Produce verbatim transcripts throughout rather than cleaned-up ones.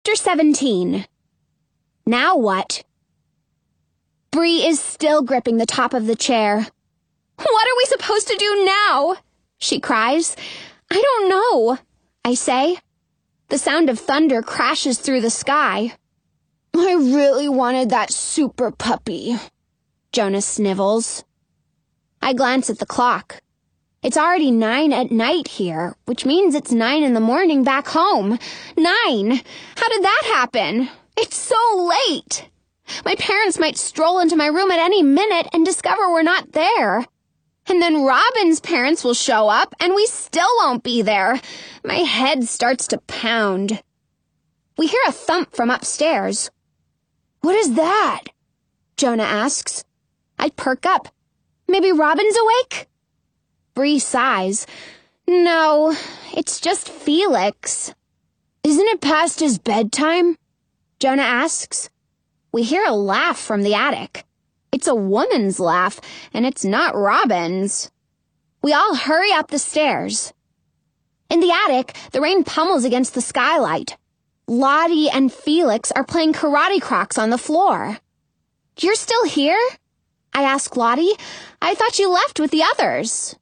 Chapter seventeen. Now what? Bree is still gripping the top of the chair. What are we supposed to do now? She cries. I don't know, I say. The sound of thunder crashes through the sky. I really wanted that super puppy, Jonah snivels. I glance at the clock. It's already nine at night here, which means it's nine in the morning back home. Nine! How did that happen? It's so late! My parents might stroll into my room at any minute and discover we're not there. And then Robin's parents will show up, and we still won't be there. My head starts to pound. We hear a thump from upstairs. What is that? Jonah asks. I perk up. Maybe Robin's awake? Bree sighs. No, it's just Felix. Isn't it past his bedtime? Jonah asks. We hear a laugh from the attic. It's a woman's laugh, and it's not Robin's. We all hurry up the stairs. In the attic, the rain pummels against the skylight. Lottie and Felix are playing karate crocs on the floor. You're still here? I ask Lottie. I thought you left with the others.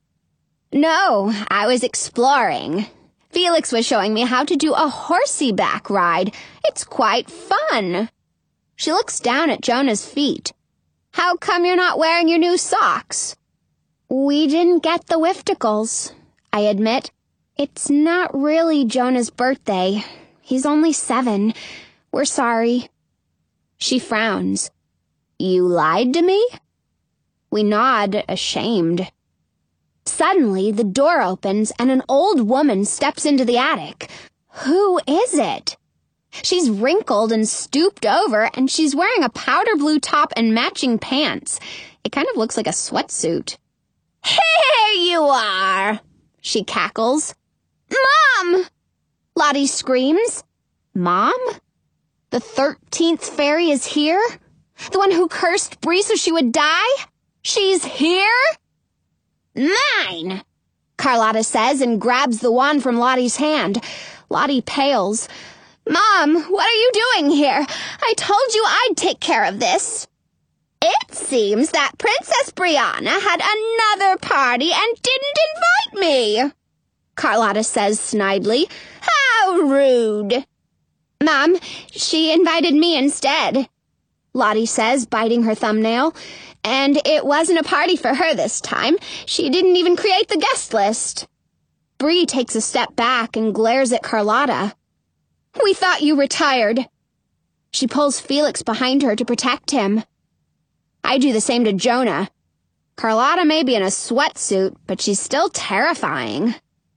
No, I was exploring. Felix was showing me how to do a horsey back ride. It's quite fun. She looks down at Jonah's feet. How come you're not wearing your new socks? We didn't get the Wifticles, I admit. It's not really Jonah's birthday. He's only seven. We're sorry. She frowns. You lied to me? We nod, ashamed. Suddenly, the door opens and an old woman steps into the attic. Who is it? She's wrinkled and stooped over, and she's wearing a powder blue top and matching pants. It kind of looks like a sweatsuit. Here you are, she cackles. Mom! Lottie screams. Mom? The thirteenth fairy is here? The one who cursed Bree so she would die? She's here? Mine, Carlotta says and grabs the wand from Lottie's hand. Lottie pales. Mom, what are you doing here? I told you I'd take care of this. It seems that Princess Brianna had another party and didn't invite me, Carlotta says snidely. How rude. Mom, she invited me instead, Lottie says, biting her thumbnail. And it wasn't a party for her this time. She didn't even create the guest list. Bree takes a step back and glares at Carlotta. We thought you retired. She pulls Felix behind her to protect him. I do the same to Jonah. Carlotta may be in a sweatsuit, but she's still terrifying.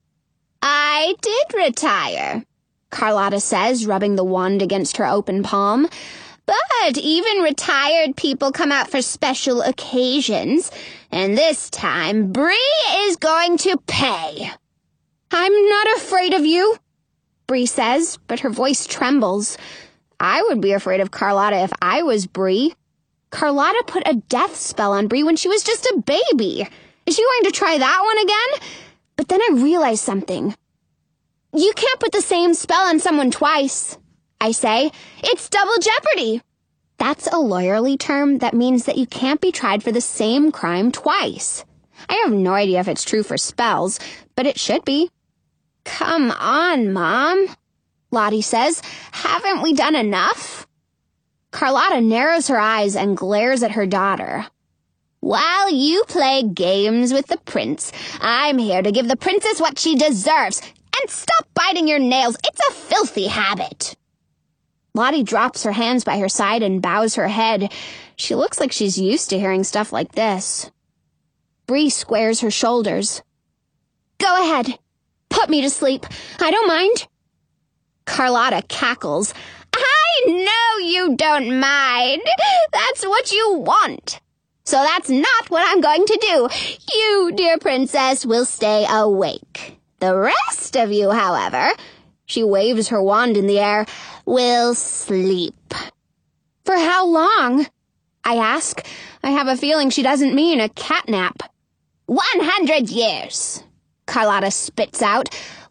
I did retire, Carlotta says, rubbing the wand against her open palm. But even retired people come out for special occasions, and this time Bree is going to pay. I'm not afraid of you, Bree says, but her voice trembles. I would be afraid of Carlotta if I was Bree. Carlotta put a death spell on Bree when she was just a baby. Is she going to try that one again? But then I realized something. You can't put the same spell on someone twice, I say. It's double jeopardy. That's a lawyerly term that means that you can't be tried for the same crime twice. I have no idea if it's true for spells, but it should be. Come on, Mom, Lottie says. Haven't we done enough? Carlotta narrows her eyes and glares at her daughter. While you play games with the prince, I'm here to give the princess what she deserves. And stop biting your nails. It's a filthy habit. Lottie drops her hands by her side and bows her head. She looks like she's used to hearing stuff like this. Bree squares her shoulders. Go ahead. Put me to sleep. I don't mind. Carlotta cackles. I know you don't mind. That's what you want. So that's not what I'm going to do. You, dear princess, will stay awake. The rest of you, however, she waves her wand in the air, will sleep. For how long? I ask. I have a feeling she doesn't mean a catnap. One hundred years, Carlotta spits out.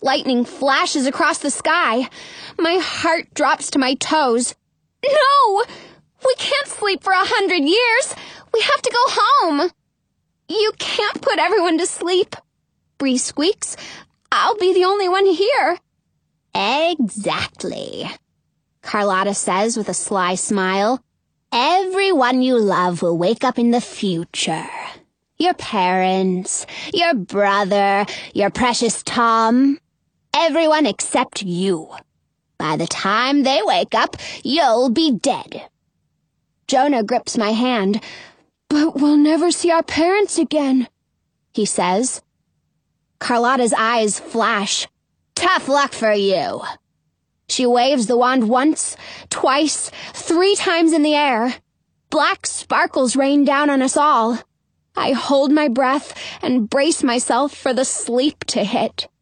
Lightning flashes across the sky. My heart drops to my toes. No! We can't sleep for a hundred years. We have to go home. You can't put everyone to sleep. Bree squeaks. I'll be the only one here. Exactly, Carlotta says with a sly smile. Everyone you love will wake up in the future. Your parents, your brother, your precious Tom. Everyone except you. By the time they wake up, you'll be dead. Jonah grips my hand. But we'll never see our parents again, he says. Carlotta's eyes flash. Tough luck for you. She waves the wand once, twice, three times in the air. Black sparkles rain down on us all. I hold my breath and brace myself for the sleep to hit.